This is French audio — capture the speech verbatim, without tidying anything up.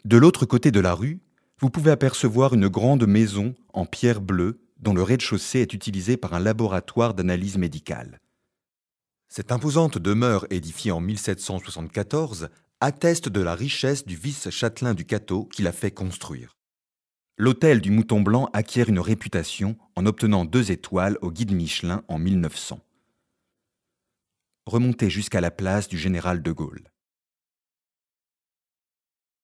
De l'autre côté de la rue, vous pouvez apercevoir une grande maison en pierre bleue dont le rez-de-chaussée est utilisé par un laboratoire d'analyse médicale. Cette imposante demeure édifiée en mille sept cent soixante-quatorze atteste de la richesse du vice-châtelain du Cateau qui l'a fait construire. L'hôtel du Mouton Blanc acquiert une réputation en obtenant deux étoiles au guide Michelin en mille neuf cents. Remontez jusqu'à la place du Général de Gaulle.